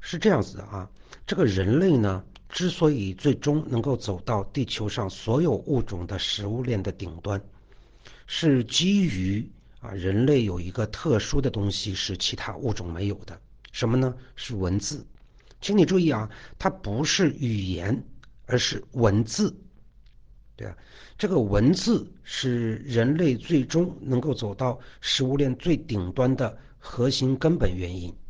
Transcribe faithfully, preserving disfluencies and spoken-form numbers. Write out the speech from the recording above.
是这样子的啊，这个人类呢，之所以最终能够走到地球上所有物种的食物链的顶端，是基于啊人类有一个特殊的东西是其他物种没有的，什么呢？是文字。请你注意啊，它不是语言，而是文字。对啊，这个文字是人类最终能够走到食物链最顶端的核心根本原因。